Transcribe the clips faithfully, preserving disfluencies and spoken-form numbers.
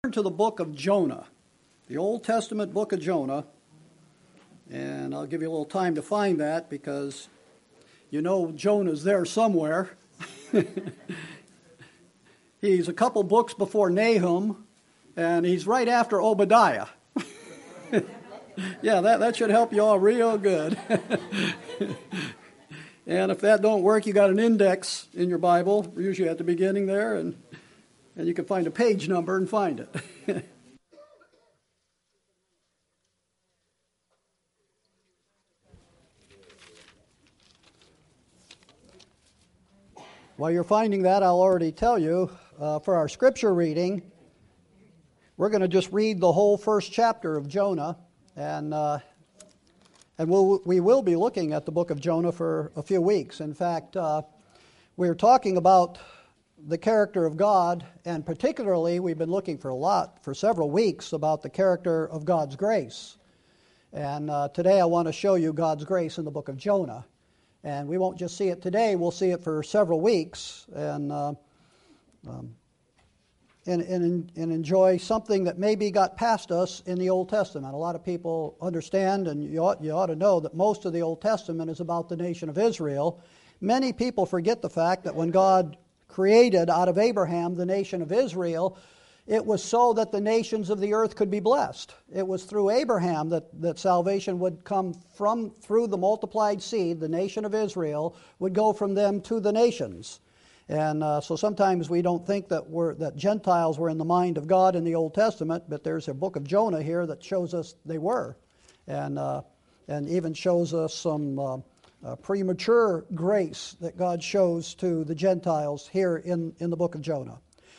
To the book of Jonah, the Old Testament book of Jonah, and I'll give you a little time to find that because you know Jonah's there somewhere. He's a couple books before Nahum, and he's right after Obadiah. Yeah, that, that should help you all real good. And if that don't work, you got an index in your Bible, usually at the beginning there, and and you can find a page number and find it. While you're finding that, I'll already tell you, uh, for our scripture reading, we're going to just read the whole first chapter of Jonah, and uh, and we'll, we will be looking at the book of Jonah for a few weeks. In fact, uh, we're talking about the character of God, and particularly we've been looking for a lot, for several weeks, about the character of God's grace. And uh, today I want to show you God's grace in the book of Jonah. And we won't just see it today, we'll see it for several weeks, and uh, um, and, and, and enjoy something that maybe got past us in the Old Testament. A lot of people understand, and you ought, you ought to know, that most of the Old Testament is about the nation of Israel. Many people forget the fact that when God created out of Abraham the nation of Israel, it was so that the nations of the earth could be blessed. It was through Abraham that, that salvation would come from through the multiplied seed. The nation of Israel would go from them to the nations. And uh, so sometimes we don't think that we're, that Gentiles were in the mind of God in the Old Testament, but there's a book of Jonah here that shows us they were, and uh, and even shows us some uh, uh, premature grace that God shows to the Gentiles here in, in the book of Jonah.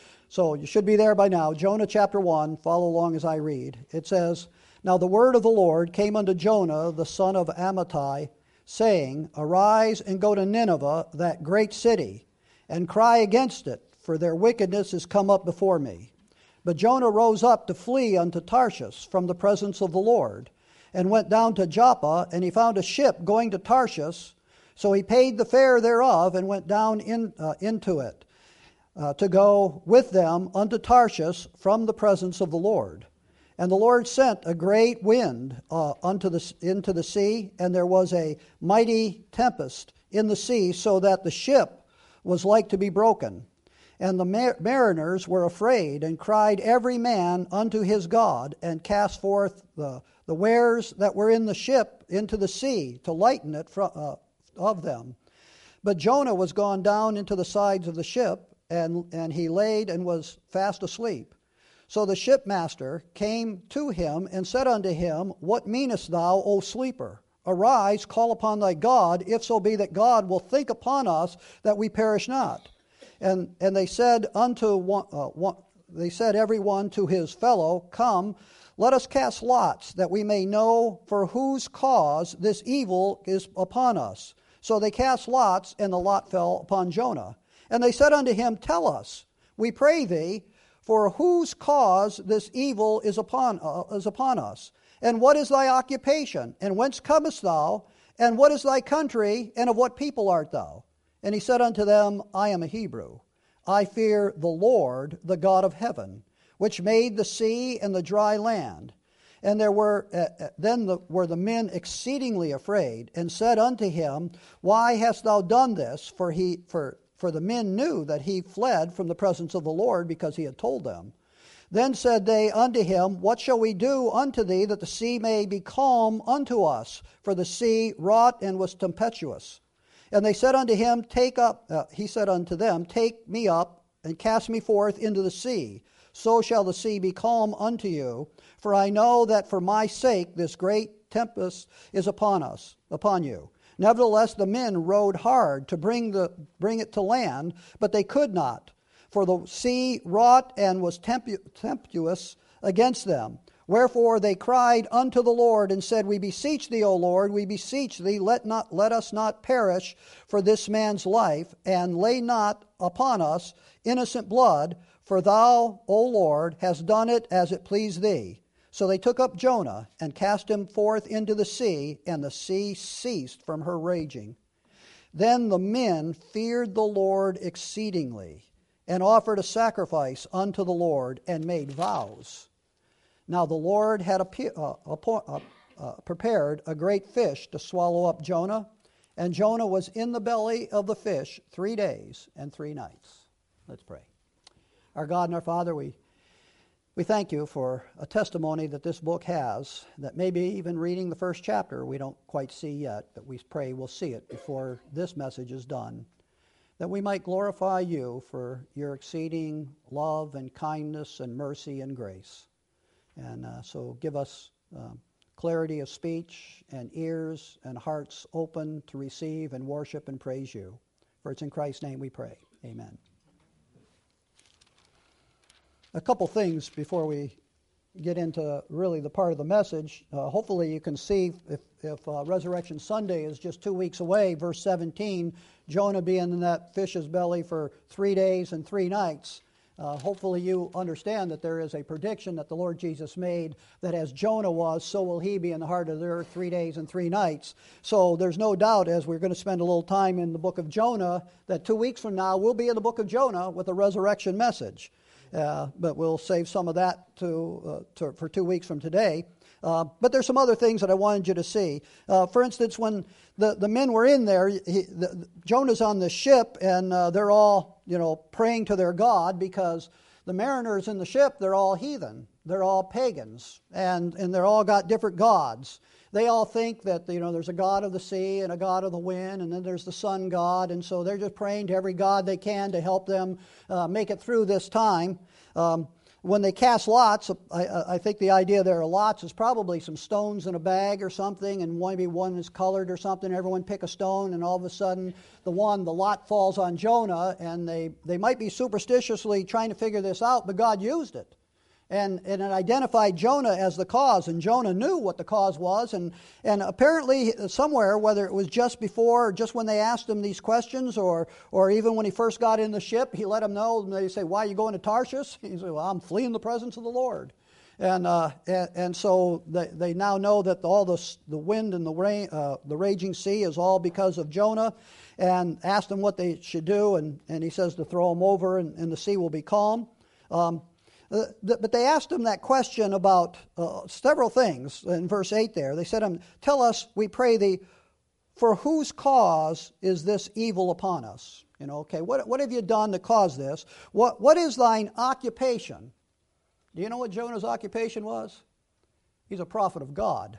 So you should be there by now. Jonah chapter one, follow along as I read. It says, "Now the word of the Lord came unto Jonah, the son of Amittai, saying, Arise and go to Nineveh, that great city, and cry against it, for their wickedness is come up before me. But Jonah rose up to flee unto Tarshish from the presence of the Lord, and went down to Joppa, and he found a ship going to Tarshish. So he paid the fare thereof, and went down in, uh, into it, Uh, to go with them unto Tarshish from the presence of the Lord. And the Lord sent a great wind uh, unto the, into the sea, and there was a mighty tempest in the sea, so that the ship was like to be broken. And the mar- mariners were afraid, and cried every man unto his God, and cast forth the, the wares that were in the ship into the sea, to lighten it fro- uh, of them. But Jonah was gone down into the sides of the ship, And, and he laid and was fast asleep. So the shipmaster came to him and said unto him, What meanest thou, O sleeper? Arise, call upon thy God, if so be that God will think upon us that we perish not. And and they said unto one, uh, one, they said every one to his fellow, Come, let us cast lots, that we may know for whose cause this evil is upon us. So they cast lots, and the lot fell upon Jonah. And they said unto him, Tell us, we pray thee, for whose cause this evil is upon uh, is upon us. And what is thy occupation? And whence comest thou? And what is thy country? And of what people art thou? And he said unto them, I am a Hebrew. I fear the Lord, the God of heaven, which made the sea and the dry land. And there were uh, then the, were the men exceedingly afraid, and said unto him, Why hast thou done this? For he for For the men knew that he fled from the presence of the Lord, because he had told them. Then said they unto him, What shall we do unto thee, that the sea may be calm unto us? For the sea wrought and was tempestuous. And they said unto him, Take up, uh, he said unto them, Take me up, and cast me forth into the sea. So shall the sea be calm unto you. For I know that for my sake this great tempest is upon us, upon you. Nevertheless, the men rowed hard to bring the bring it to land, but they could not, for the sea wrought and was tempu- tempestuous against them. Wherefore they cried unto the Lord, and said, We beseech thee, O Lord, we beseech thee, let not let us not perish for this man's life, and lay not upon us innocent blood, for thou, O Lord, hast done it as it pleased thee. So they took up Jonah, and cast him forth into the sea, and the sea ceased from her raging. Then the men feared the Lord exceedingly, and offered a sacrifice unto the Lord, and made vows. Now the Lord had appear, uh, appo- uh, uh, prepared a great fish to swallow up Jonah, and Jonah was in the belly of the fish three days and three nights. Let's pray. Our God and our Father, we we thank you for a testimony that this book has, that maybe even reading the first chapter we don't quite see yet, but we pray we'll see it before this message is done, that we might glorify you for your exceeding love and kindness and mercy and grace. And uh, so give us uh, clarity of speech and ears and hearts open to receive and worship and praise you. For it's in Christ's name we pray. Amen. A couple things before we get into really the part of the message. Uh, hopefully you can see if, if uh, Resurrection Sunday is just two weeks away, verse seventeen, Jonah being in that fish's belly for three days and three nights. Uh, hopefully you understand that there is a prediction that the Lord Jesus made that as Jonah was, so will he be in the heart of the earth three days and three nights. So there's no doubt, as we're going to spend a little time in the book of Jonah, that two weeks from now we'll be in the book of Jonah with a resurrection message. Uh, but we'll save some of that to, uh, to for two weeks from today. Uh, but there's some other things that I wanted you to see. Uh, for instance, when the, the men were in there, he, the, Jonah's on the ship, and uh, they're all, you know, praying to their God, because the mariners in the ship, they're all heathen. They're all pagans, and, and they're all got different gods. They all think that, you know, there's a god of the sea and a god of the wind, and then there's the sun god, and so they're just praying to every god they can to help them uh, make it through this time. Um, when they cast lots, I, I think the idea there of lots is probably some stones in a bag or something, and maybe one is colored or something. Everyone pick a stone, and all of a sudden the one, the lot falls on Jonah, and they, they might be superstitiously trying to figure this out, but God used it. And, and it identified Jonah as the cause, and Jonah knew what the cause was, and, and apparently somewhere, whether it was just before or just when they asked him these questions, or or even when he first got in the ship, he let them know, and they say, why are you going to Tarshish? He said, well, I'm fleeing the presence of the Lord. And uh, and, and so they, they now know that all the, the wind and the rain, uh, the raging sea is all because of Jonah, and asked him what they should do, and, and he says to throw him over, and, and the sea will be calm. Um, Uh, th- but they asked him that question about uh, several things in verse eight there. They said, um, tell us, we pray thee, for whose cause is this evil upon us? You know, okay, what, what have you done to cause this? What What is thine occupation? Do you know what Jonah's occupation was? He's a prophet of God.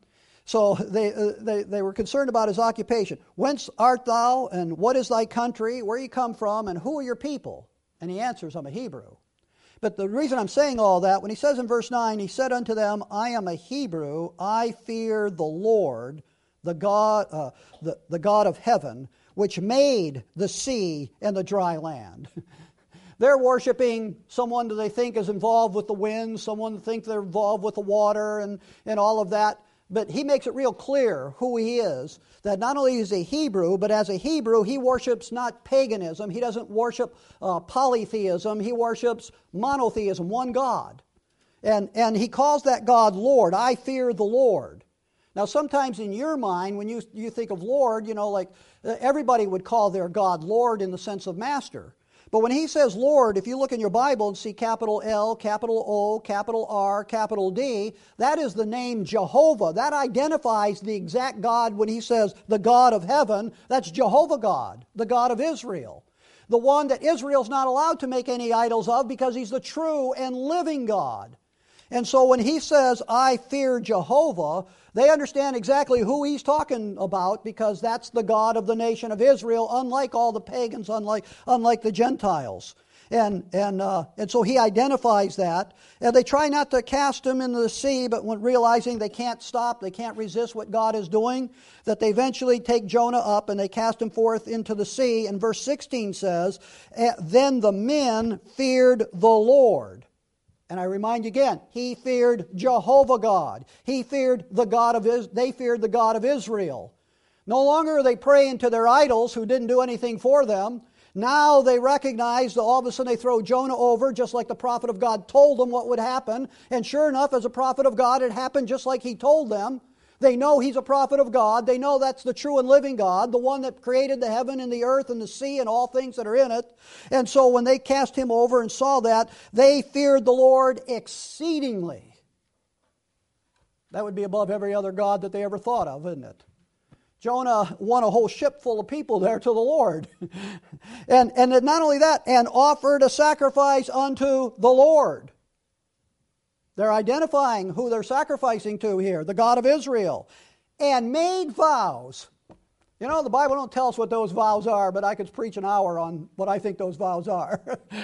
So they, uh, they, they were concerned about his occupation. Whence art thou, and what is thy country? Where you come from, and who are your people? And he answers, I'm a Hebrew. But the reason I'm saying all that, when he says in verse nine, he said unto them, I am a Hebrew, I fear the Lord, the God, uh, the, the God of heaven, which made the sea and the dry land. They're worshiping someone that they think is involved with the wind, someone that think they're involved with the water and, and all of that. But he makes it real clear who he is, that not only is he a Hebrew, but as a Hebrew, he worships not paganism. He doesn't worship uh, polytheism. He worships monotheism, one God. And, and he calls that God Lord. I fear the Lord. Now, sometimes in your mind, when you, you think of Lord, you know, like everybody would call their God Lord in the sense of master. But when he says Lord, if you look in your Bible and see capital L, capital O, capital R, capital D, that is the name Jehovah. That identifies the exact God when he says the God of heaven. That's Jehovah God, the God of Israel. The one that Israel's not allowed to make any idols of because he's the true and living God. And so when he says, I fear Jehovah, they understand exactly who he's talking about, because that's the God of the nation of Israel, unlike all the pagans, unlike unlike the Gentiles. And and uh, and so he identifies that. And they try not to cast him into the sea, but when realizing they can't stop, they can't resist what God is doing, that they eventually take Jonah up and they cast him forth into the sea. And verse sixteen says, then the men feared the Lord. And I remind you again, he feared Jehovah God. He feared the God of Is- they feared the God of Israel. No longer are they praying to their idols who didn't do anything for them. Now they recognize that all of a sudden they throw Jonah over, just like the prophet of God told them what would happen. And sure enough, as a prophet of God, it happened just like he told them. They know he's a prophet of God. They know that's the true and living God, the one that created the heaven and the earth and the sea and all things that are in it. And so when they cast him over and saw that, they feared the Lord exceedingly. That would be above every other god that they ever thought of, isn't it? Jonah won a whole ship full of people there to the Lord. and, and not only that, and offered a sacrifice unto the Lord. They're identifying who they're sacrificing to here, the God of Israel. And made vows. You know, the Bible don't tell us what those vows are, but I could preach an hour on what I think those vows are.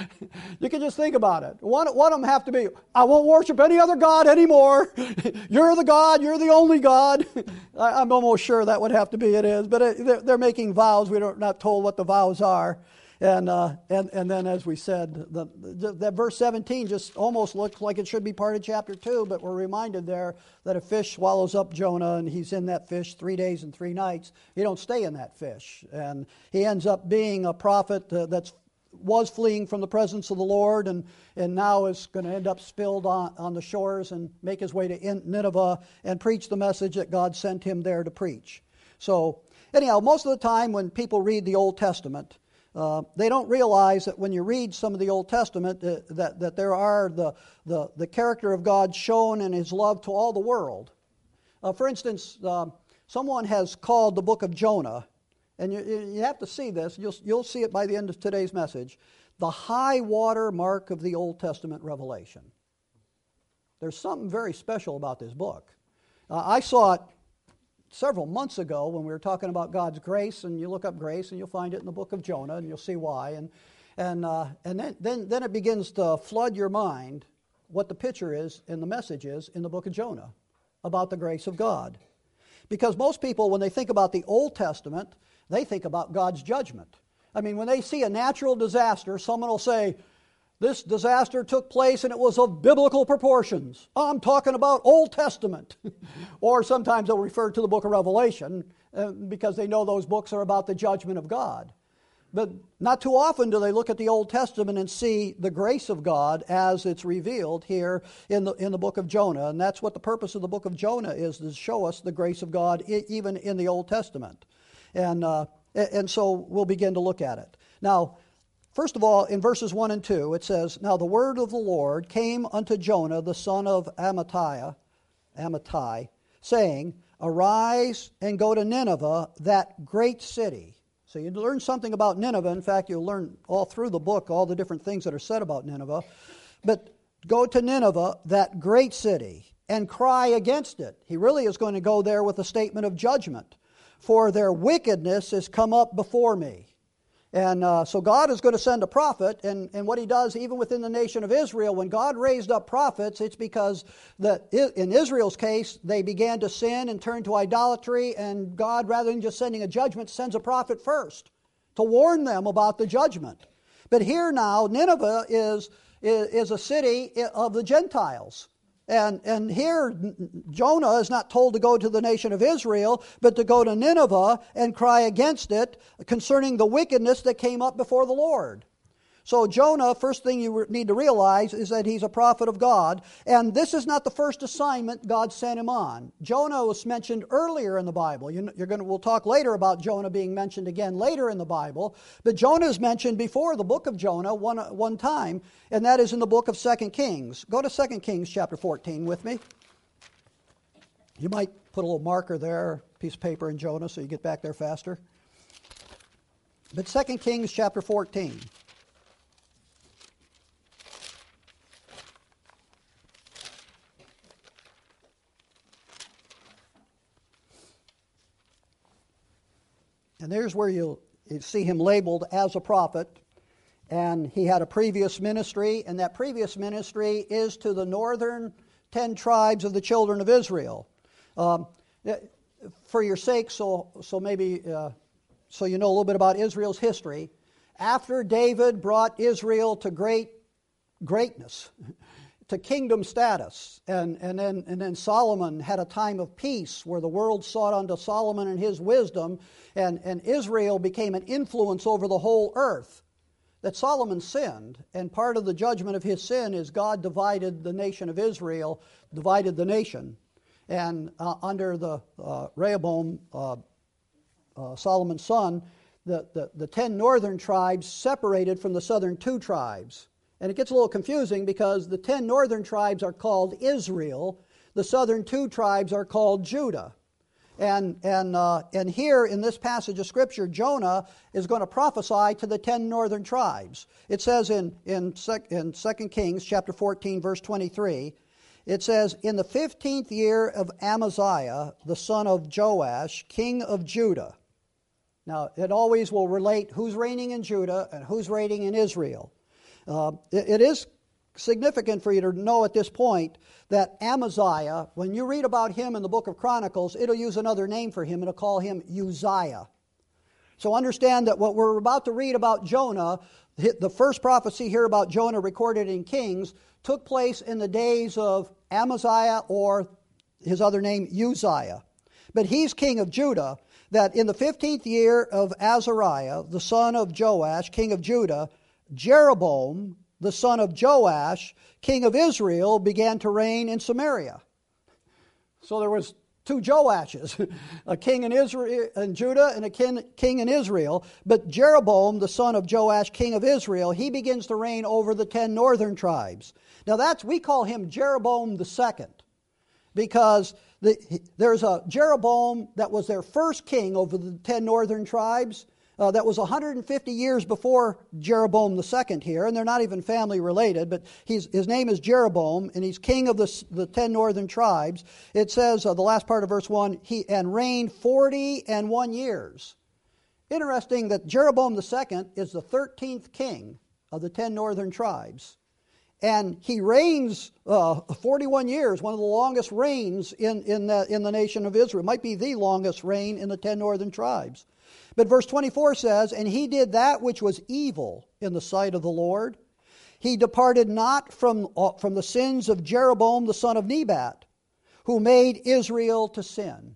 You can just think about it. One, one of them have to be, I won't worship any other God anymore. You're the God. You're the only God. I, I'm almost sure that would have to be it is. But it, they're, they're making vows. We're not told what the vows are. And uh, and and then, as we said, the, the, that verse seventeen just almost looks like it should be part of chapter two, but we're reminded there that a fish swallows up Jonah, and he's in that fish three days and three nights. He don't stay in that fish, and he ends up being a prophet uh, that's was fleeing from the presence of the Lord, and, and now is going to end up spilled on, on the shores and make his way to Nineveh and preach the message that God sent him there to preach. So anyhow, most of the time when people read the Old Testament, Uh, they don't realize that when you read some of the Old Testament uh, that, that there are the, the, the character of God shown in his love to all the world. Uh, for instance, uh, someone has called the book of Jonah, and you, you have to see this, you'll, you'll see it by the end of today's message, the high water mark of the Old Testament revelation. There's something very special about this book. Uh, I saw it several months ago when we were talking about God's grace, and you look up grace and you'll find it in the book of Jonah, and you'll see why. And and uh, and then, then then it begins to flood your mind what the picture is and the message is in the book of Jonah about the grace of God. Because most people, when they think about the Old Testament, they think about God's judgment. I mean, when they see a natural disaster, someone will say, this disaster took place and it was of biblical proportions. I'm talking about Old Testament. Or sometimes they'll refer to the book of Revelation uh, because they know those books are about the judgment of God. But not too often do they look at the Old Testament and see the grace of God as it's revealed here in the in the book of Jonah. And that's what the purpose of the book of Jonah is, to show us the grace of God I- even in the Old Testament. And, uh, and so we'll begin to look at it. Now, first of all, in verses one and two, it says, Now the word of the Lord came unto Jonah, the son of Amittai, Amittai, saying, Arise and go to Nineveh, that great city. So you learn something about Nineveh. In fact, you'll learn all through the book all the different things that are said about Nineveh. But go to Nineveh, that great city, and cry against it. He really is going to go there with a statement of judgment. For their wickedness is come up before me. And uh, so God is going to send a prophet, and, and what he does, even within the nation of Israel, when God raised up prophets, it's because that in Israel's case, they began to sin and turn to idolatry, and God, rather than just sending a judgment, sends a prophet first to warn them about the judgment. But here now, Nineveh is, is, is a city of the Gentiles. And, and here, Jonah is not told to go to the nation of Israel, but to go to Nineveh and cry against it concerning the wickedness that came up before the Lord. So Jonah, first thing you need to realize is that he's a prophet of God. And this is not the first assignment God sent him on. Jonah was mentioned earlier in the Bible. You're going to, we'll talk later about Jonah being mentioned again later in the Bible. But Jonah is mentioned before the book of Jonah one, one time, and that is in the book of Second Kings. Go to Second Kings chapter fourteen with me. You might put a little marker there, piece of paper in Jonah, so you get back there faster. But Second Kings chapter fourteen. And there's where you'll see him labeled as a prophet. And he had a previous ministry, and that previous ministry is to the northern ten tribes of the children of Israel. Um, for your sake, so so maybe uh, so you know a little bit about Israel's history. After David brought Israel to great greatness, to kingdom status, and, and then and then Solomon had a time of peace where the world sought unto Solomon and his wisdom, and, and Israel became an influence over the whole earth. That Solomon sinned, and part of the judgment of his sin is God divided the nation of Israel, divided the nation. And uh, under the uh, Rehoboam, uh, uh, Solomon's son, the, the, the ten northern tribes separated from the southern two tribes. And it gets a little confusing because the ten northern tribes are called Israel, the southern two tribes are called Judah. And, and, uh, and here in this passage of Scripture, Jonah is going to prophesy to the ten northern tribes. It says in, in, sec, in Second Kings chapter fourteen, verse twenty-three, it says, "In the fifteenth year of Amaziah, the son of Joash, king of Judah." Now, it always will relate who's reigning in Judah and who's reigning in Israel. Uh, it, it is significant for you to know at this point that Amaziah, when you read about him in the book of Chronicles, it'll use another name for him. It'll call him Uzziah. So understand that what we're about to read about Jonah, the first prophecy here about Jonah recorded in Kings, took place in the days of Amaziah, or his other name, Uzziah. But he's king of Judah, that in the fifteenth year of Azariah, the son of Joash, king of Judah, Jeroboam, the son of Joash, king of Israel, began to reign in Samaria. So there was two Joashes, a king in Israel in Judah and a king, king in Israel. But Jeroboam, the son of Joash, king of Israel, he begins to reign over the ten northern tribes. Now that's, we call him Jeroboam the second, because the, there's a Jeroboam that was their first king over the ten northern tribes. Uh, that was one hundred fifty years before Jeroboam the second here, and they're not even family related, but he's, his name is Jeroboam, and he's king of the, the ten northern tribes. It says, uh, the last part of verse one, he and reigned forty and one years. Interesting that Jeroboam the second is the thirteenth king of the ten northern tribes. And he reigns uh, forty-one years, one of the longest reigns in, in, the, in the nation of Israel. It might be the longest reign in the ten northern tribes. But verse twenty-four says, "And he did that which was evil in the sight of the Lord. He departed not from, uh, from the sins of Jeroboam the son of Nebat, who made Israel to sin."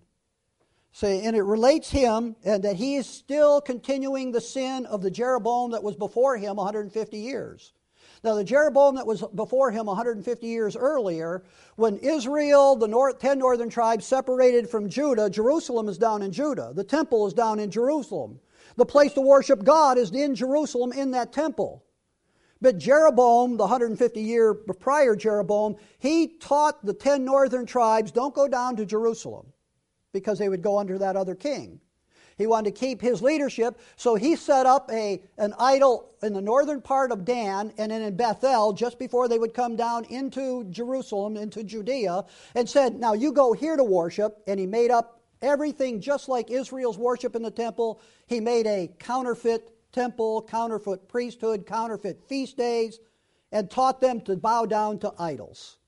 See, and it relates him, and that he is still continuing the sin of the Jeroboam that was before him one hundred fifty years. Now, the Jeroboam that was before him one hundred fifty years earlier, when Israel, the north, ten northern tribes, separated from Judah, Jerusalem is down in Judah. The temple is down in Jerusalem. The place to worship God is in Jerusalem, in that temple. But Jeroboam, the one hundred fifty year prior Jeroboam, he taught the ten northern tribes, don't go down to Jerusalem, because they would go under that other king. He wanted to keep his leadership, so he set up a, an idol in the northern part of Dan and then in Bethel just before they would come down into Jerusalem, into Judea, and said, now you go here to worship. And he made up everything just like Israel's worship in the temple. He made a counterfeit temple, counterfeit priesthood, counterfeit feast days, and taught them to bow down to idols.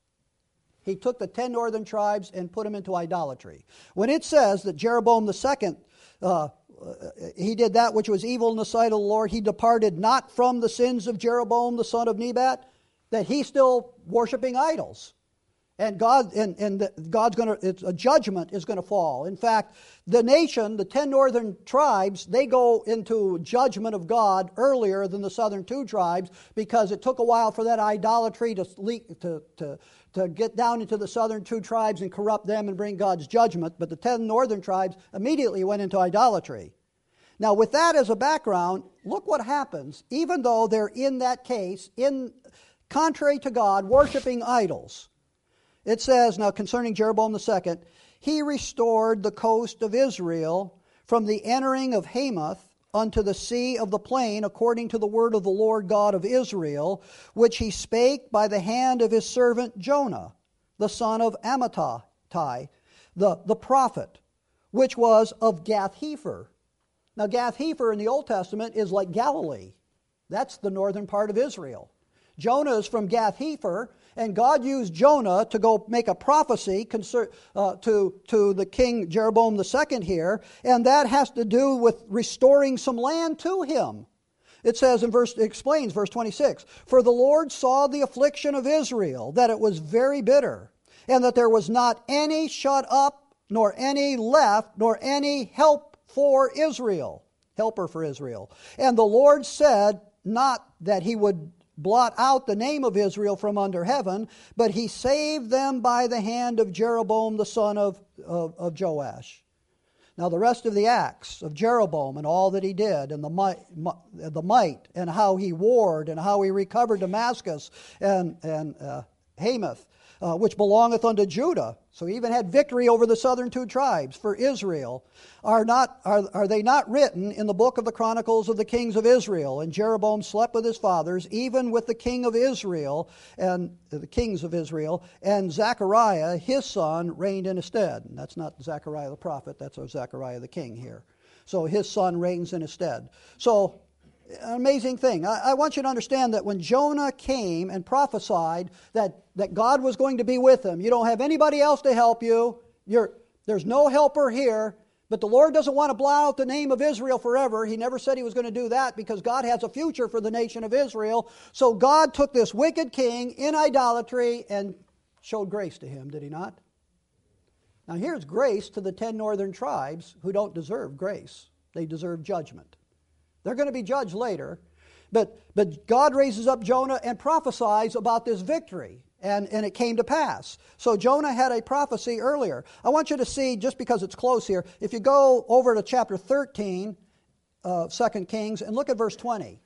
He took the ten northern tribes and put them into idolatry. When it says that Jeroboam the second, uh, he did that which was evil in the sight of the Lord, he departed not from the sins of Jeroboam the son of Nebat, that he's still worshiping idols. And God and, and the, God's going to, it's a judgment is going to fall. In fact, the nation, the ten northern tribes, they go into judgment of God earlier than the southern two tribes, because it took a while for that idolatry to leak, to, to, to get down into the southern two tribes and corrupt them and bring God's judgment. But the ten northern tribes immediately went into idolatry. Now, with that as a background, look what happens. Even though they're in that case, in contrary to God, worshiping idols. It says, now concerning Jeroboam the second, he restored the coast of Israel from the entering of Hamath unto the sea of the plain, according to the word of the Lord God of Israel, which he spake by the hand of his servant Jonah, the son of Amittai, the, the prophet, which was of Gath-hepher. Now Gath-hepher in the Old Testament is like Galilee. That's the northern part of Israel. Jonah is from Gath-hepher, and God used Jonah to go make a prophecy concern, uh, to, to the king Jeroboam the second here, and that has to do with restoring some land to him. It says in verse, it explains verse twenty-six, "For the Lord saw the affliction of Israel, that it was very bitter, and that there was not any shut up, nor any left, nor any help for Israel," helper for Israel. "And the Lord said not that he would blot out the name of Israel from under heaven, but he saved them by the hand of Jeroboam the son of, of, of Joash. Now the rest of the acts of Jeroboam and all that he did, and the might, the might and how he warred, and how he recovered Damascus and, and uh, Hamath, uh, which belongeth unto Judah. So he even had victory over the southern two tribes for Israel. Are not are, are they not written in the book of the Chronicles of the kings of Israel? And Jeroboam slept with his fathers, even with the king of Israel, and uh, the kings of Israel, and Zechariah his son reigned in his stead. And that's not Zechariah the prophet, that's our Zechariah the king here. So his son reigns in his stead. So an amazing thing. I, I want you to understand that when Jonah came and prophesied that, that God was going to be with him, you don't have anybody else to help you. You're, there's no helper here. But the Lord doesn't want to blot out the name of Israel forever. He never said he was going to do that because God has a future for the nation of Israel. So God took this wicked king in idolatry and showed grace to him, did he not? Now here's grace to the ten northern tribes who don't deserve grace. They deserve judgment. They're going to be judged later. But, but God raises up Jonah and prophesies about this victory. And, and it came to pass. So Jonah had a prophecy earlier. I want you to see, just because it's close here, if you go over to chapter thirteen of Second Kings and look at verse twenty.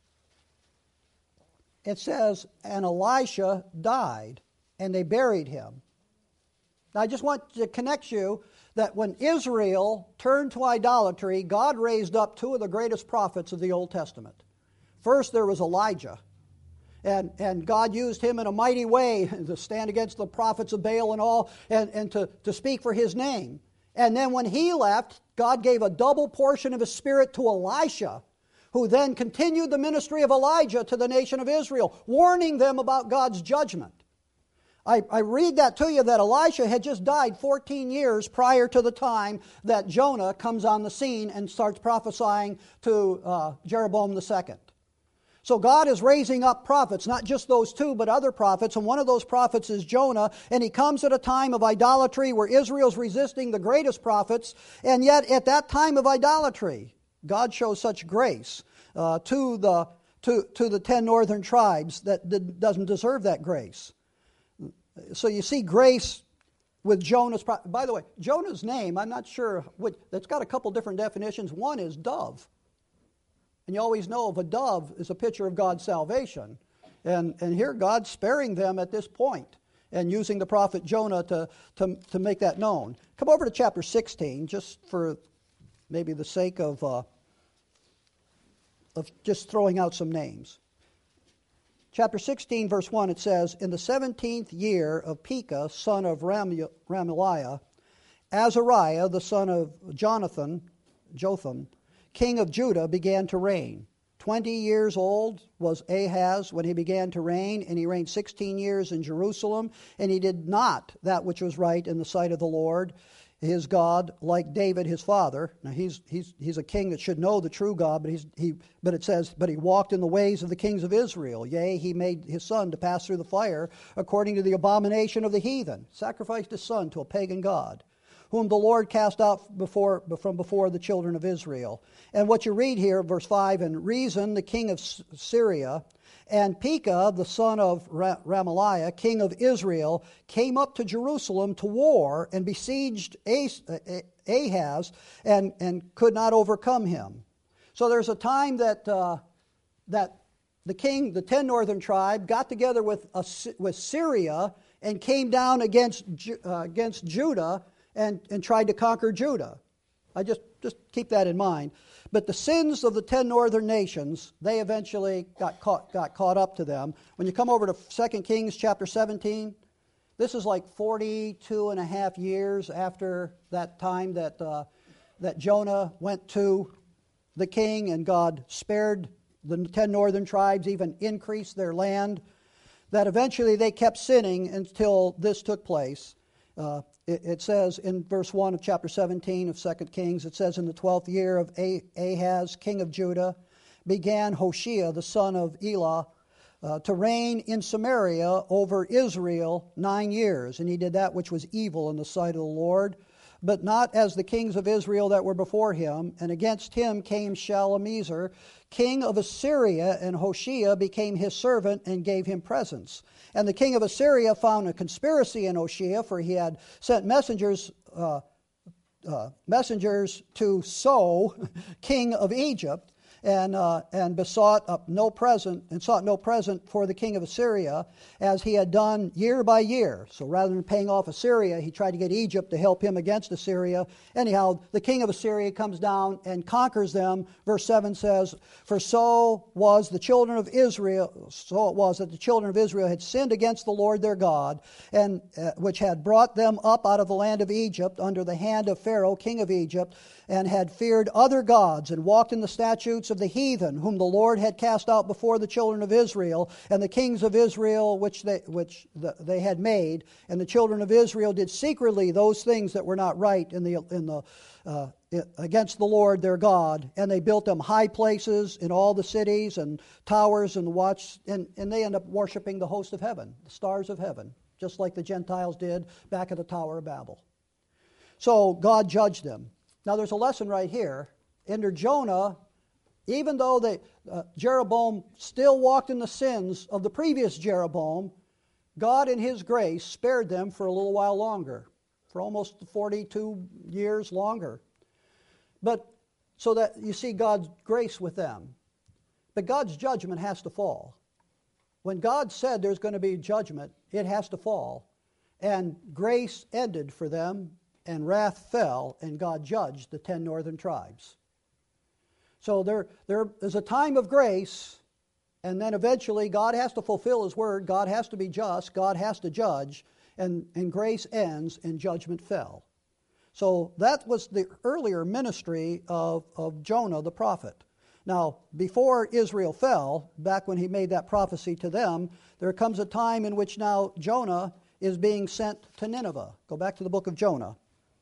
It says, and Elisha died, and they buried him. Now I just want to connect you that when Israel turned to idolatry, God raised up two of the greatest prophets of the Old Testament. First there was Elijah. And, and God used him in a mighty way to stand against the prophets of Baal and all, and, and to, to speak for his name. And then when he left, God gave a double portion of his spirit to Elisha, who then continued the ministry of Elijah to the nation of Israel, warning them about God's judgment. I, I read that to you that Elisha had just died fourteen years prior to the time that Jonah comes on the scene and starts prophesying to uh, Jeroboam the second. So God is raising up prophets, not just those two, but other prophets, and one of those prophets is Jonah, and he comes at a time of idolatry where Israel's resisting the greatest prophets, and yet at that time of idolatry, God shows such grace uh, to the to, to the ten northern tribes that did, doesn't deserve that grace. So you see grace with Jonah's... Pro- By the way, Jonah's name, I'm not sure, what, it's got a couple different definitions. One is dove. And you always know of a dove is a picture of God's salvation. And, and here God's sparing them at this point and using the prophet Jonah to, to, to make that known. Come over to chapter sixteen, just for maybe the sake of, uh, of just throwing out some names. Chapter sixteen, verse one, it says, in the seventeenth year of Pekah, son of Ram- Ramaliah, Azariah, the son of Jonathan, Jotham, king of Judah, began to reign. Twenty years old was Ahaz when he began to reign, and he reigned sixteen years in Jerusalem, and he did not that which was right in the sight of the Lord his God, like David his father. Now he's he's he's a king that should know the true God, but he's he but it says, but he walked in the ways of the kings of Israel. Yea, he made his son to pass through the fire according to the abomination of the heathen, sacrificed his son to a pagan god, whom the Lord cast out before, from before the children of Israel. And what you read here, verse five, and Rezin, the king of Syria, and Pekah, the son of Ramaliah, king of Israel, came up to Jerusalem to war and besieged Ahaz and, and could not overcome him. So there's a time that uh, that the king, the ten northern tribe, got together with, uh, with Syria and came down against, uh, against Judah and, and tried to conquer Judah. I just, just keep that in mind. But the sins of the ten northern nations, they eventually got caught, got caught up to them. When you come over to Second Kings chapter seventeen, this is like forty-two and a half years after that time that, uh, that Jonah went to the king and God spared the ten northern tribes, even increased their land, that eventually they kept sinning until this took place. Uh, it, it says in verse one of chapter seventeen of Second Kings, it says, in the twelfth year of Ahaz, king of Judah, began Hoshea, the son of Elah, uh, to reign in Samaria over Israel nine years. And he did that which was evil in the sight of the Lord, but not as the kings of Israel that were before him. And against him came Shalmaneser, king of Assyria, and Hoshea became his servant and gave him presents. And the king of Assyria found a conspiracy in Hoshea, for he had sent messengers uh, uh, messengers to So, king of Egypt, and uh, and besought uh, no present and sought no present for the king of Assyria, as he had done year by year. So rather than paying off Assyria, he tried to get Egypt to help him against Assyria. Anyhow, the king of Assyria comes down and conquers them. Verse seven says, "For so was the children of Israel, so it was that the children of Israel had sinned against the Lord their God, and uh, which had brought them up out of the land of Egypt under the hand of Pharaoh, king of Egypt, and had feared other gods, and walked in the statutes of the heathen, whom the Lord had cast out before the children of Israel, and the kings of Israel which they which the, they had made. And the children of Israel did secretly those things that were not right in the in the uh, against the Lord their God, and they built them high places in all the cities and towers and the watch, and, and they end up worshiping the host of heaven, the stars of heaven, just like the Gentiles did back at the Tower of Babel. So God judged them. Now there's a lesson right here. Under Jonah, even though they, uh, Jeroboam still walked in the sins of the previous Jeroboam, God in His grace spared them for a little while longer, for almost forty-two years longer. But so that you see God's grace with them. But God's judgment has to fall. When God said there's going to be judgment, it has to fall. And grace ended for them, and wrath fell, and God judged the ten northern tribes. So there, there is a time of grace, and then eventually God has to fulfill His word. God has to be just. God has to judge, and, and grace ends, and judgment fell. So that was the earlier ministry of, of Jonah the prophet. Now, before Israel fell, back when he made that prophecy to them, there comes a time in which now Jonah is being sent to Nineveh. Go back to the book of Jonah.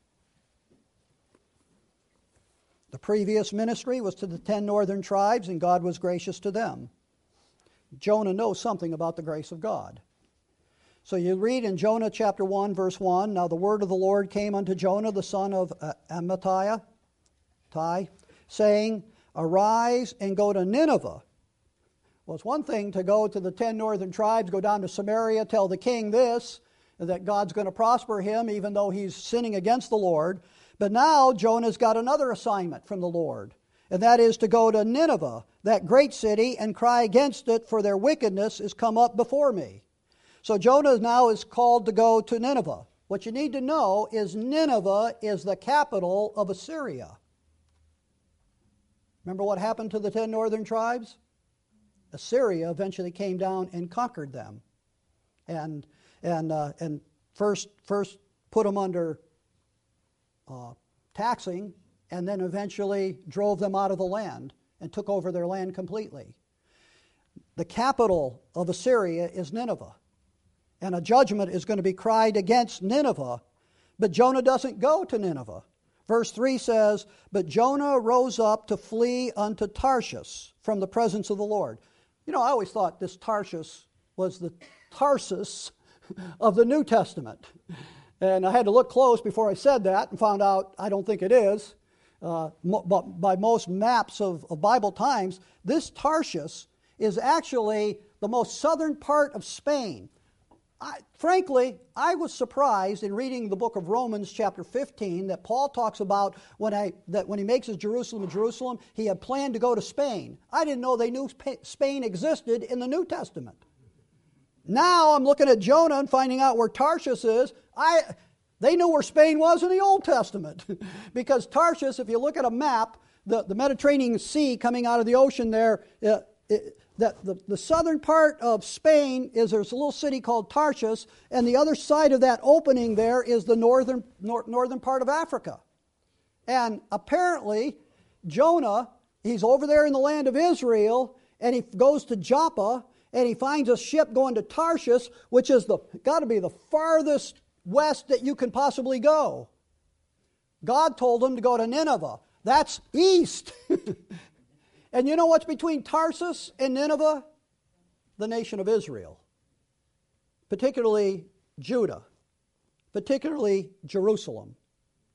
The previous ministry was to the ten northern tribes, and God was gracious to them. Jonah knows something about the grace of God. So you read in Jonah chapter one, verse one, "Now the word of the Lord came unto Jonah, the son of Amittai, saying, Arise and go to Nineveh." Well, it's one thing to go to the ten northern tribes, go down to Samaria, tell the king this, that God's going to prosper him even though he's sinning against the Lord. But now Jonah's got another assignment from the Lord, and that is to go to Nineveh, that great city, and cry against it, for their wickedness is come up before me. So Jonah now is called to go to Nineveh. What you need to know is Nineveh is the capital of Assyria. Remember what happened to the ten northern tribes? Assyria eventually came down and conquered them, and and uh, and first first put them under uh, taxing, and then eventually drove them out of the land and took over their land completely. The capital of Assyria is Nineveh, and a judgment is going to be cried against Nineveh. But Jonah doesn't go to Nineveh. Verse three says, "But Jonah rose up to flee unto Tarshish from the presence of the Lord." You know, I always thought this Tarshish was the Tarsus of the New Testament. And I had to look close before I said that and found out I don't think it is. Uh, mo- but by most maps of, of Bible times, this Tarshish is actually the most southern part of Spain. I, frankly, I was surprised in reading the book of Romans chapter fifteen that Paul talks about when I that when he makes his Jerusalem and Jerusalem, he had planned to go to Spain. I didn't know they knew Spain existed in the New Testament. Now I'm looking at Jonah and finding out where Tarshish is. I they knew where Spain was in the Old Testament because Tarshish, if you look at a map, the, the Mediterranean Sea coming out of the ocean there, uh, it, that the, the southern part of Spain is there's a little city called Tarshish, and the other side of that opening there is the northern nor, northern part of Africa. And apparently, Jonah, he's over there in the land of Israel, and he goes to Joppa, and he finds a ship going to Tarshish, which is the got to be the farthest west that you can possibly go. God told him to go to Nineveh. That's east. And you know what's between Tarsus and Nineveh? The nation of Israel, particularly Judah, particularly Jerusalem.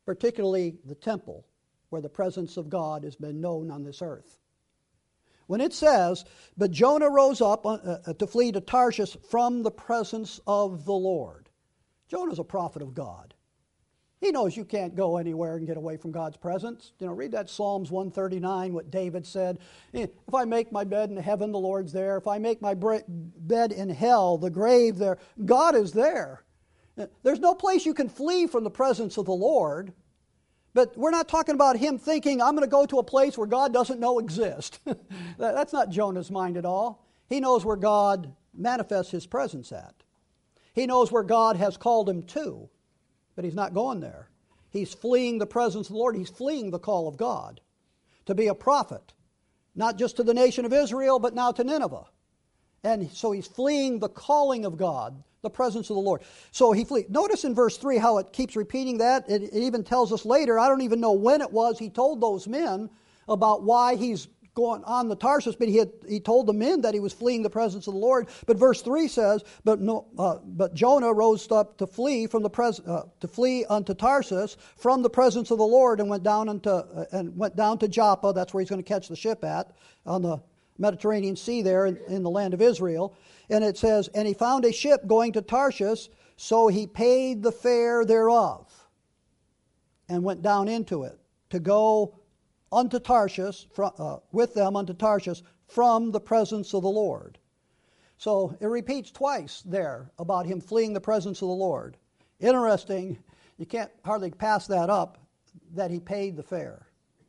particularly the temple, where the presence of God has been known on this earth. When it says, but Jonah rose up uh, to flee to Tarshish from the presence of the Lord. Jonah's a prophet of God. He knows you can't go anywhere and get away from God's presence. You know, read that Psalms one thirty-nine, what David said. If I make my bed in heaven, the Lord's there. If I make my bed in hell, the grave there, God is there. There's no place you can flee from the presence of the Lord. But we're not talking about him thinking, I'm going to go to a place where God doesn't know exists. That's not Jonah's mind at all. He knows where God manifests his presence at. He knows where God has called him to, but he's not going there. He's fleeing the presence of the Lord. He's fleeing the call of God to be a prophet, not just to the nation of Israel, but now to Nineveh. And so he's fleeing the calling of God, the presence of the Lord. So he flees. Notice in verse three how it keeps repeating that. It, it even tells us later, I don't even know when it was, he told those men about why he's going on the Tarshish, but he had, he told the men that he was fleeing the presence of the Lord. But verse three says, but no, uh, but Jonah rose up to flee from the pres- uh, to flee unto Tarsus from the presence of the Lord, and went down unto uh, and went down to Joppa. That's where he's going to catch the ship at, on the Mediterranean Sea there in, in the land of Israel. And it says, and he found a ship going to Tarshish, so he paid the fare thereof, and went down into it to go unto Tarshish, from, uh, with them unto Tarshish, from the presence of the Lord. So it repeats twice there about him fleeing the presence of the Lord. Interesting, you can't hardly pass that up, that he paid the fare.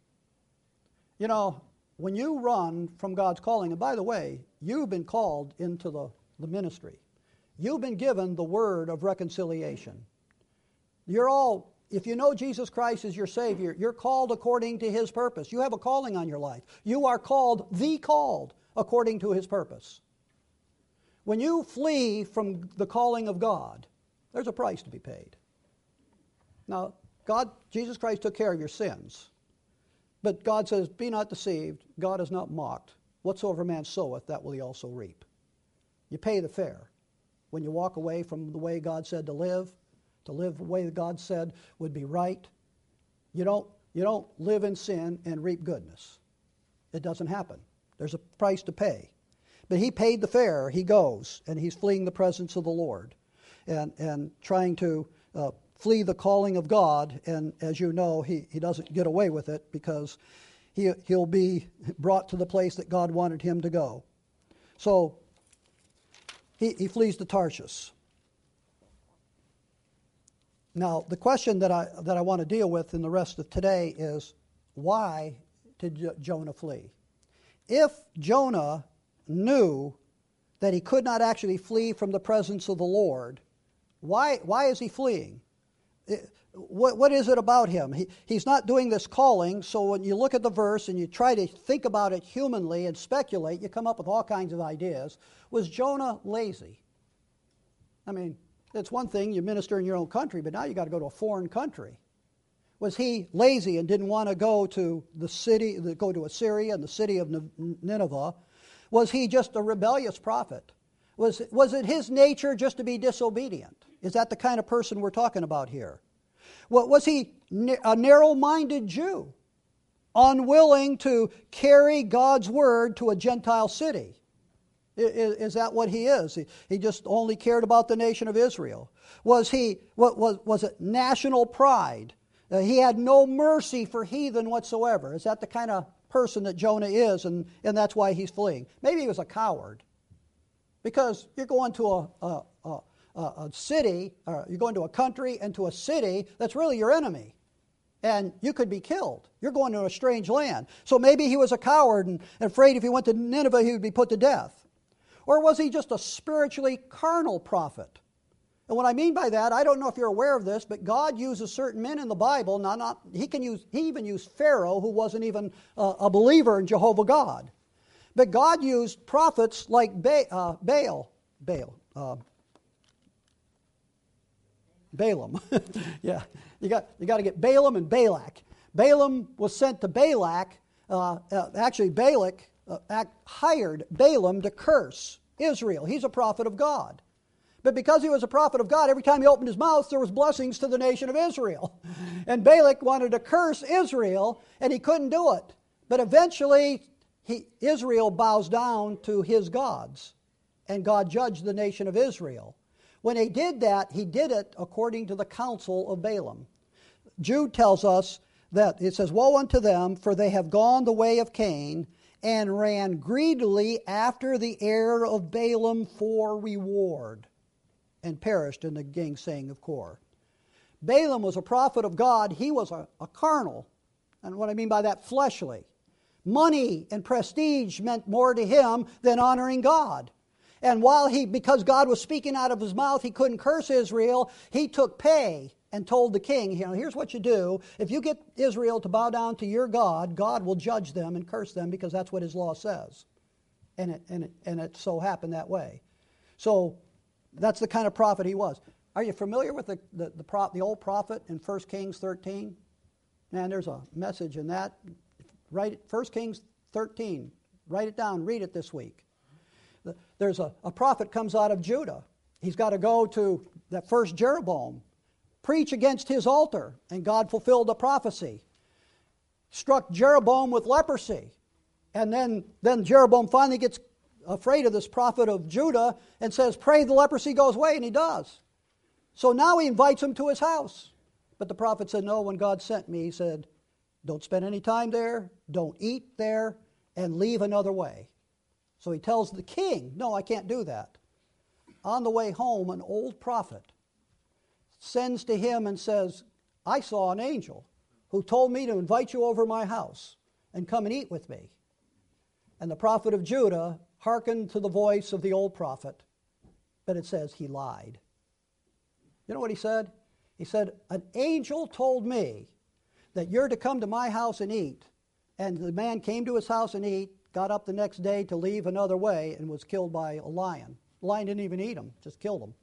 You know, when you run from God's calling, and by the way, you've been called into the, the ministry. You've been given the word of reconciliation. You're all, if you know Jesus Christ as your Savior, you're called according to His purpose. You have a calling on your life. You are called, the called, according to His purpose. When you flee from the calling of God, there's a price to be paid. Now, God, Jesus Christ took care of your sins. But God says, be not deceived, God is not mocked. Whatsoever man soweth, that will he also reap. You pay the fare. When you walk away from the way God said to live, to live the way that God said would be right, you don't, you don't live in sin and reap goodness. It doesn't happen. There's a price to pay. But he paid the fare. He goes, and he's fleeing the presence of the Lord and, and trying to uh, flee the calling of God, and as you know, he, he doesn't get away with it because he, he'll be brought to the place that God wanted him to go. So he, he flees to Tarshish. Now, the question that I, that I want to deal with in the rest of today is, why did J- Jonah flee? If Jonah knew that he could not actually flee from the presence of the Lord, why, why is he fleeing? What, what is it about him? He, he's not doing this calling, so when you look at the verse and you try to think about it humanly and speculate, you come up with all kinds of ideas. Was Jonah lazy? I mean, it's one thing, you minister in your own country, but now you got to go to a foreign country. Was he lazy and didn't want to go to the city, go to Assyria and the city of Nineveh? Was he just a rebellious prophet? Was, was it his nature just to be disobedient? Is that the kind of person we're talking about here? Well, was he a narrow-minded Jew, unwilling to carry God's word to a Gentile city? Is, is that what he is? He, he just only cared about the nation of Israel. Was he? What was? Was it national pride? Uh, he had no mercy for heathen whatsoever. Is that the kind of person that Jonah is, and, and that's why he's fleeing? Maybe he was a coward, because you're going to a, a, a a city, or you're going to a country and to a city that's really your enemy. And you could be killed. You're going to a strange land. So maybe he was a coward and afraid if he went to Nineveh he would be put to death. Or was he just a spiritually carnal prophet? And what I mean by that, I don't know if you're aware of this, but God uses certain men in the Bible. Not, not, he, can use, he even used Pharaoh, who wasn't even a, a believer in Jehovah God. But God used prophets like ba- uh, Baal, Baal, uh, Balaam. yeah, you got you got to get Balaam and Balak. Balaam was sent to Balak. Uh, uh, actually, Balak uh, act, hired Balaam to curse Israel. He's a prophet of God. But because he was a prophet of God, every time he opened his mouth, there was blessings to the nation of Israel. And Balak wanted to curse Israel, and he couldn't do it. But eventually, he, Israel bows down to his gods, and God judged the nation of Israel. When he did that, he did it according to the counsel of Balaam. Jude tells us that, it says, "Woe unto them, for they have gone the way of Cain, and ran greedily after the heir of Balaam for reward, and perished in the gainsaying of Kor." Balaam was a prophet of God. He was a, a carnal. And what I mean by that, fleshly. Money and prestige meant more to him than honoring God. And while he, because God was speaking out of his mouth, he couldn't curse Israel, he took pay and told the king, you know, here's what you do. If you get Israel to bow down to your God, God will judge them and curse them because that's what his law says. And it, and it, and it so happened that way. So that's the kind of prophet he was. Are you familiar with the, the, the, pro, the old prophet in First Kings thirteen? Man, there's a message in that. Write it, First Kings thirteen. Write it down. Read it this week. There's a, a prophet comes out of Judah. He's got to go to that first Jeroboam, preach against his altar, and God fulfilled the prophecy. Struck Jeroboam with leprosy. And then, then Jeroboam finally gets afraid of this prophet of Judah and says, pray the leprosy goes away, and he does. So now he invites him to his house. But the prophet said, no, when God sent me, he said, don't spend any time there, don't eat there, and leave another way. So he tells the king, no, I can't do that. On the way home, an old prophet sends to him and says, I saw an angel who told me to invite you over my house and come and eat with me. And the prophet of Judah hearkened to the voice of the old prophet, but it says he lied. You know what he said? He said, an angel told me that you're to come to my house and eat. And the man came to his house and ate, got up the next day to leave another way, and was killed by a lion. The lion didn't even eat him, just killed him.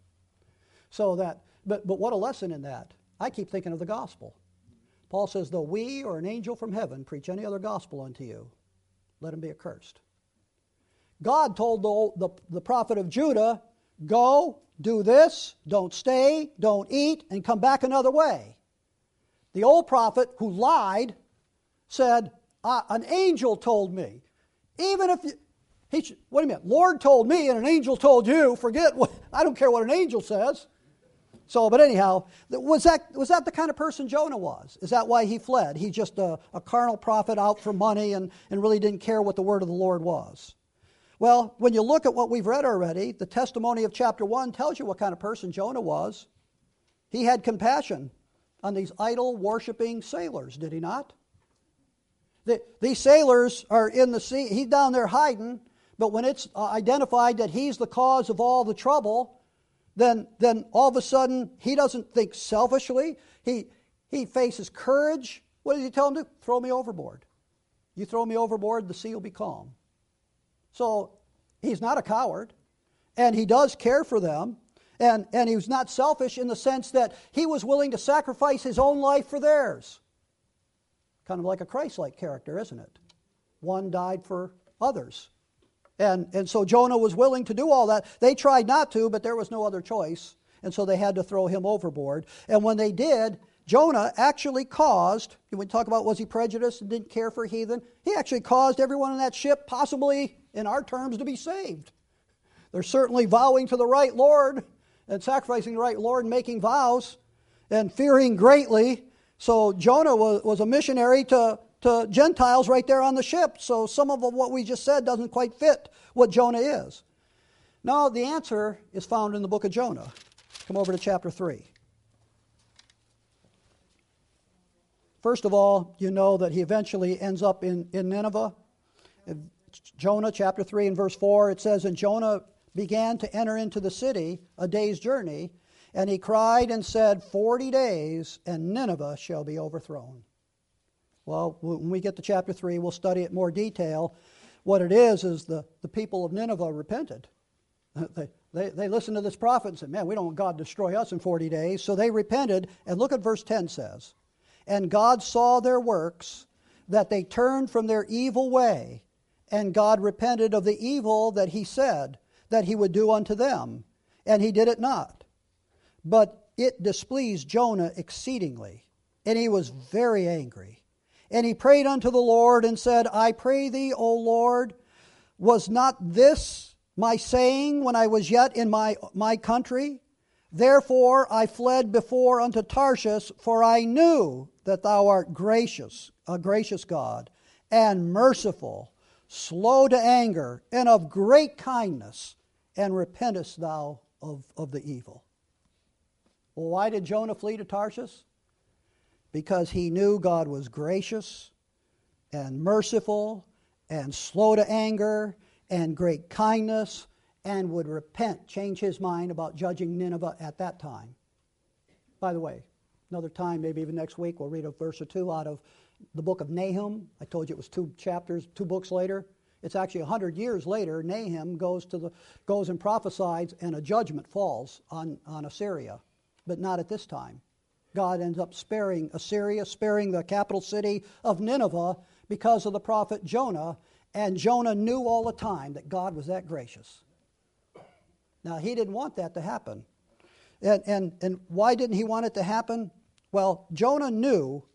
So that, but, but what a lesson in that. I keep thinking of the gospel. Paul says, though we or an angel from heaven preach any other gospel unto you, let him be accursed. God told the, the, the prophet of Judah, go, do this, don't stay, don't eat, and come back another way. The old prophet who lied said, uh, an angel told me. Even if you, he should, what do you mean? Lord told me and an angel told you, forget what, I don't care what an angel says. So, but anyhow, was that was that the kind of person Jonah was? Is that why he fled? He's just a, a carnal prophet out for money and, and really didn't care what the word of the Lord was. Well, when you look at what we've read already, the testimony of chapter one tells you what kind of person Jonah was. He had compassion on these idol-worshiping sailors, did he not? The, these sailors are in the sea. He's down there hiding, but when it's uh, identified that he's the cause of all the trouble, then, then all of a sudden he doesn't think selfishly. He, he faces courage. What does he tell them to do? Throw me overboard. You throw me overboard, the sea will be calm. So he's not a coward, and he does care for them, and, and he was not selfish in the sense that he was willing to sacrifice his own life for theirs. Kind of like a Christ-like character, isn't it? One died for others. And, and so Jonah was willing to do all that. They tried not to, but there was no other choice, and so they had to throw him overboard. And when they did, Jonah actually caused, when we talk about was he prejudiced and didn't care for heathen, he actually caused everyone in that ship, possibly in our terms, to be saved. They're certainly vowing to the right Lord and sacrificing the right Lord and making vows and fearing greatly. So Jonah was, was a missionary to, to Gentiles right there on the ship. So some of what we just said doesn't quite fit what Jonah is. No, the answer is found in the book of Jonah. Come over to chapter three. First of all, you know that he eventually ends up in, in Nineveh. In Jonah chapter three and verse four, it says, and Jonah began to enter into the city a day's journey, and he cried and said, forty days, and Nineveh shall be overthrown. Well, when we get to chapter three, we'll study it in more detail. What it is, is the, the people of Nineveh repented. They, they, they listened to this prophet and said, man, we don't want God to destroy us in forty days. So they repented, and look at verse ten says, and God saw their works, that they turned from their evil way, and God repented of the evil that he said that he would do unto them. and he did it not. But it displeased Jonah exceedingly, and he was very angry. And he prayed unto the Lord and said, I pray thee, O Lord, was not this my saying when I was yet in my, my country? Therefore I fled before unto Tarshish, for I knew that thou art gracious, a gracious God, and merciful, slow to anger, and of great kindness, and repentest thou of, of the evil. Well, why did Jonah flee to Tarshish? Because he knew God was gracious and merciful and slow to anger and great kindness, and would repent, change his mind about judging Nineveh at that time. By the way, another time, maybe even next week, we'll read a verse or two out of the book of Nahum. I told you it was two chapters, two books later. It's actually a hundred years later. Nahum goes to the goes and prophesies, and a judgment falls on, on Assyria, but not at this time. God ends up sparing Assyria, sparing the capital city of Nineveh because of the prophet Jonah, and Jonah knew all the time that God was that gracious. Now, he didn't want that to happen. And, and, and why didn't he want it to happen? Well, Jonah knew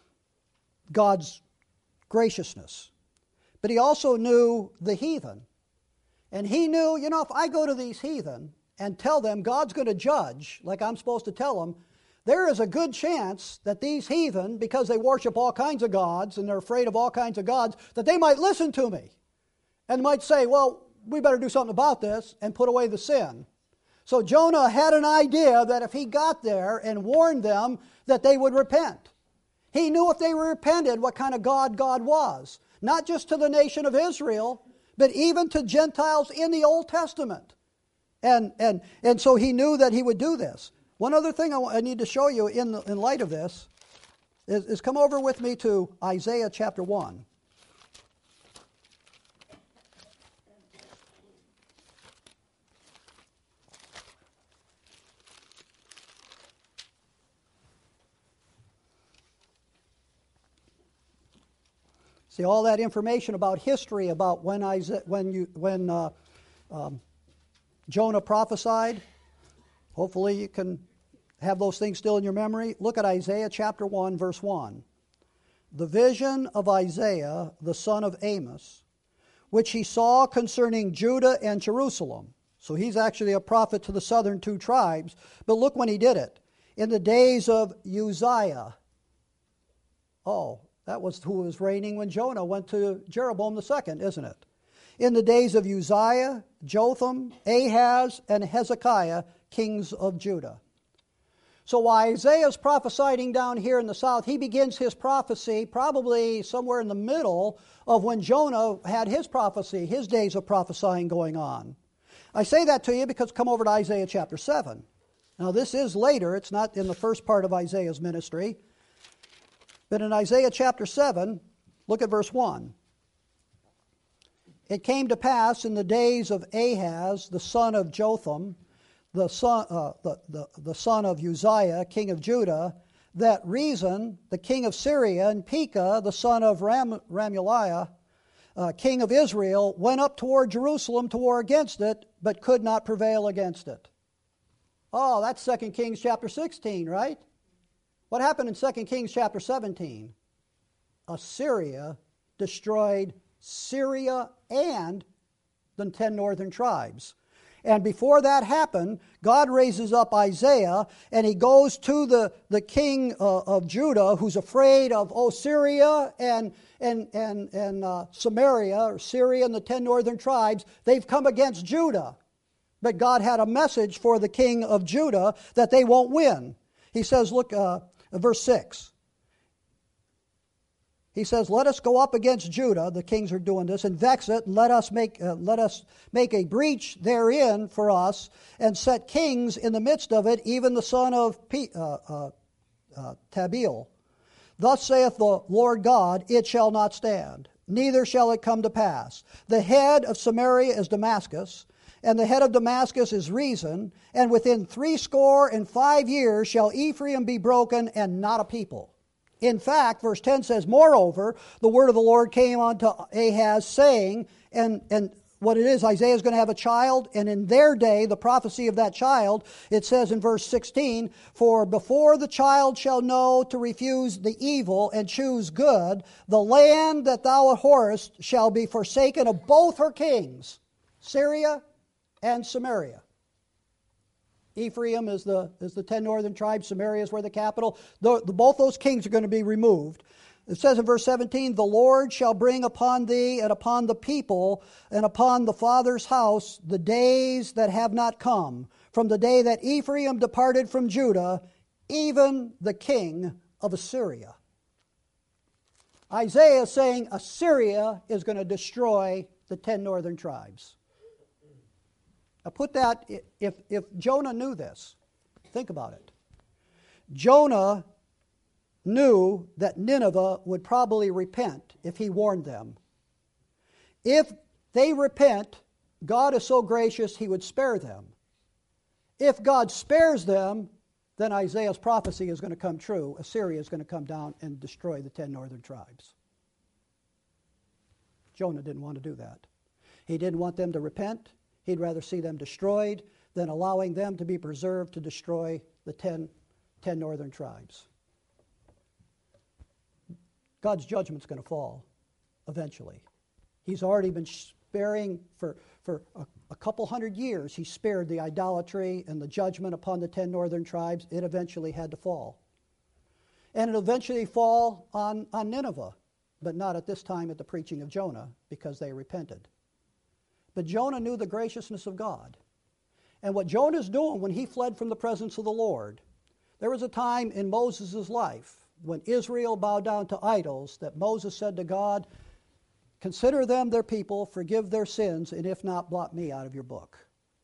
God's graciousness, but he also knew the heathen. And he knew, you know, if I go to these heathen and tell them God's going to judge like I'm supposed to tell them, there is a good chance that these heathen, because they worship all kinds of gods and they're afraid of all kinds of gods, that they might listen to me and might say, well, we better do something about this and put away the sin. So Jonah had an idea that if he got there and warned them, that they would repent. He knew if they repented what kind of God God was, not just to the nation of Israel, but even to Gentiles in the Old Testament. And, and, and so he knew that he would do this. One other thing I, I need to show you in, the, in light of this is, is come over with me to Isaiah chapter one. See, all that information about history, about when Isaiah, when you when uh, um, Jonah prophesied. Hopefully you can have those things still in your memory. Look at Isaiah chapter one, verse one. The vision of Isaiah, the son of Amos, which he saw concerning Judah and Jerusalem. So he's actually a prophet to the southern two tribes. But look when he did it. In the days of Uzziah. Oh, that was who was reigning when Jonah went to Jeroboam the second, isn't it? In the days of Uzziah, Jotham, Ahaz, and Hezekiah, kings of Judah. So while Isaiah's prophesying down here in the south, he begins his prophecy probably somewhere in the middle of when Jonah had his prophecy, his days of prophesying going on. I say that to you because come over to Isaiah chapter seven. Now this is later, it's not in the first part of Isaiah's ministry. But in Isaiah chapter seven, look at verse one. It came to pass in the days of Ahaz, the son of Jotham, the son, uh, the, the, the son of Uzziah, king of Judah, that Rezin, the king of Syria, and Pekah, the son of Ram, Ramuliah, uh, king of Israel, went up toward Jerusalem to war against it, but could not prevail against it. Oh, that's Second Kings chapter sixteen, right? What happened in Second Kings chapter seventeen? Assyria destroyed Syria and the ten northern tribes. And before that happened, God raises up Isaiah, and he goes to the, the king uh, of Judah, who's afraid of, oh, Syria and, and, and, and uh, Samaria, or Syria and the ten northern tribes, they've come against Judah. But God had a message for the king of Judah that they won't win. He says, look, uh, verse six. He says, let us go up against Judah, the kings are doing this, and vex it, and let us make uh, let us make a breach therein for us, and set kings in the midst of it, even the son of P, uh, uh, uh, Tabeel. Thus saith the Lord God, it shall not stand, neither shall it come to pass. The head of Samaria is Damascus, and the head of Damascus is Rezin, and within threescore and five years shall Ephraim be broken, and not a people. In fact, verse ten says, moreover, the word of the Lord came unto Ahaz, saying, and, and what it is. Isaiah is going to have a child, and in their day, the prophecy of that child, it says in verse sixteen, "For before the child shall know to refuse the evil and choose good, the land that thou abhorrest shall be forsaken of both her kings, Syria and Samaria." Ephraim is the, is the ten northern tribes. Samaria is where the capital. The, the, both those kings are going to be removed. It says in verse seventeen, "The Lord shall bring upon thee and upon the people and upon the father's house the days that have not come, from the day that Ephraim departed from Judah, even the king of Assyria." Isaiah is saying Assyria is going to destroy the ten northern tribes. Now put that, if, if Jonah knew this, think about it. Jonah knew that Nineveh would probably repent if he warned them. If they repent, God is so gracious he would spare them. If God spares them, then Isaiah's prophecy is going to come true. Assyria is going to come down and destroy the ten northern tribes. Jonah didn't want to do that. He didn't want them to repent. He'd rather see them destroyed than allowing them to be preserved to destroy the ten, ten northern tribes. God's judgment's going to fall eventually. He's already been sparing for, for a, a couple hundred years. He spared the idolatry and the judgment upon the ten northern tribes. It eventually had to fall. And it'll eventually fall on, on Nineveh, but not at this time at the preaching of Jonah, because they repented. But Jonah knew the graciousness of God. And what Jonah's doing when he fled from the presence of the Lord, there was a time in Moses' life when Israel bowed down to idols that Moses said to God, "Consider them their people, forgive their sins, and if not, blot me out of your book."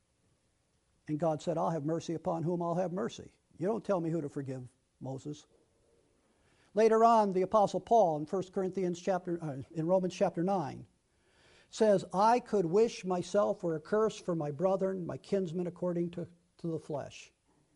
And God said, "I'll have mercy upon whom I'll have mercy. You don't tell me who to forgive, Moses." Later on, the Apostle Paul in First Corinthians chapter, uh, in Romans chapter nine, says, "I could wish myself were accursed for my brethren, my kinsmen according to, to the flesh."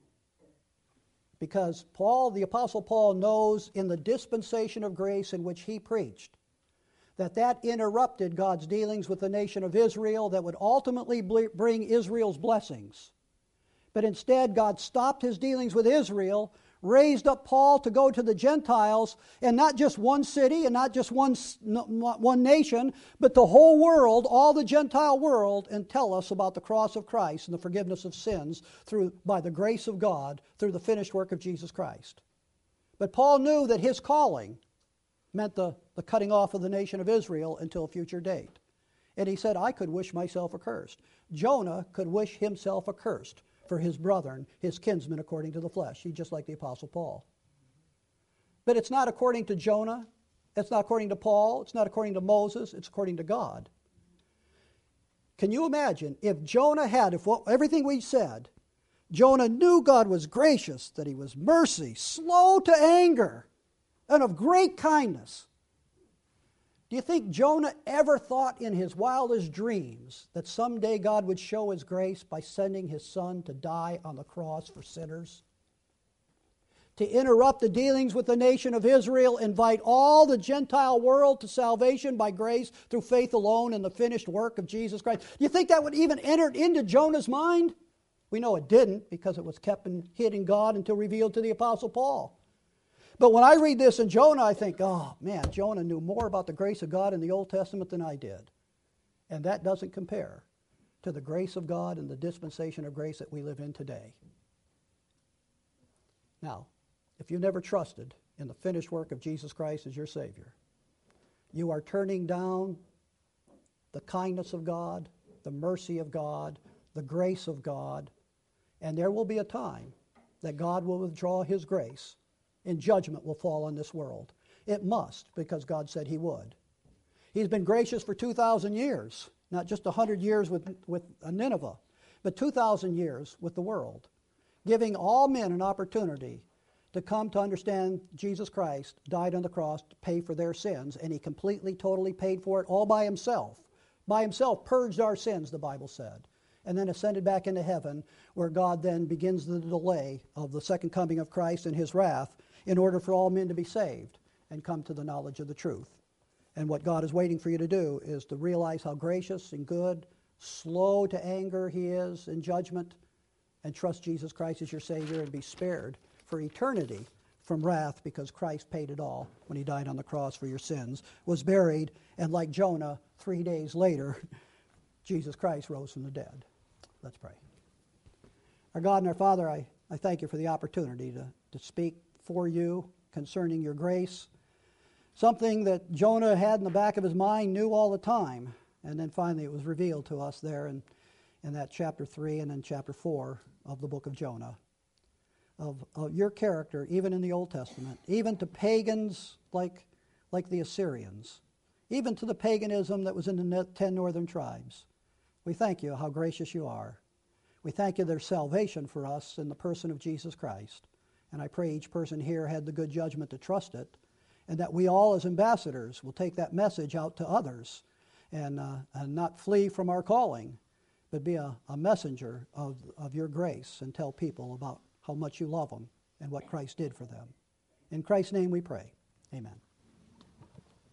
Because Paul, the Apostle Paul, knows in the dispensation of grace in which he preached that that interrupted God's dealings with the nation of Israel that would ultimately bring Israel's blessings. But instead, God stopped his dealings with Israel, raised up Paul to go to the Gentiles, and not just one city and not just one, one nation, but the whole world, all the Gentile world, and tell us about the cross of Christ and the forgiveness of sins through by the grace of God through the finished work of Jesus Christ. But Paul knew that his calling meant the, the cutting off of the nation of Israel until a future date. And he said, "I could wish myself accursed." Jonah could wish himself accursed for his brethren, his kinsmen according to the flesh. He's just like the Apostle Paul. But it's not according to Jonah. It's not according to Paul. It's not according to Moses. It's according to God. Can you imagine if Jonah had, if what, everything we said, Jonah knew God was gracious, that he was mercy, slow to anger, and of great kindness. Do you think Jonah ever thought in his wildest dreams that someday God would show his grace by sending his son to die on the cross for sinners? To interrupt the dealings with the nation of Israel, invite all the Gentile world to salvation by grace through faith alone in the finished work of Jesus Christ. Do you think that would even enter into Jonah's mind? We know it didn't, because it was kept and hid in God until revealed to the Apostle Paul. But when I read this in Jonah, I think, oh man, Jonah knew more about the grace of God in the Old Testament than I did. And that doesn't compare to the grace of God and the dispensation of grace that we live in today. Now, if you never trusted in the finished work of Jesus Christ as your Savior, you are turning down the kindness of God, the mercy of God, the grace of God, and there will be a time that God will withdraw his grace and judgment will fall on this world. It must, because God said he would. He's been gracious for two thousand years, not just one hundred years with, with Nineveh, but two thousand years with the world, giving all men an opportunity to come to understand Jesus Christ died on the cross to pay for their sins, and he completely, totally paid for it all by himself. By himself purged our sins, the Bible said, and then ascended back into heaven, where God then begins the delay of the second coming of Christ and his wrath in order for all men to be saved and come to the knowledge of the truth. And what God is waiting for you to do is to realize how gracious and good slow to anger he is in judgment, and trust Jesus Christ as your Savior and be spared for eternity from wrath, because Christ paid it all when he died on the cross for your sins, was buried, and like Jonah, three days later, Jesus Christ rose from the dead. Let's pray. Our God and our Father, I, I thank you for the opportunity to, to speak for you concerning your grace, something that Jonah had in the back of his mind, knew all the time, and then finally it was revealed to us there in, in that chapter three and then chapter four of the book of Jonah. Of, of your character, even in the Old Testament, even to pagans like, like the Assyrians, even to the paganism that was in the ten northern tribes. We thank you how gracious you are. We thank you there's salvation for us in the person of Jesus Christ. And I pray each person here had the good judgment to trust it, and that we all as ambassadors will take that message out to others and, uh, and not flee from our calling, but be a, a messenger of, of your grace and tell people about how much you love them and what Christ did for them. In Christ's name we pray. Amen.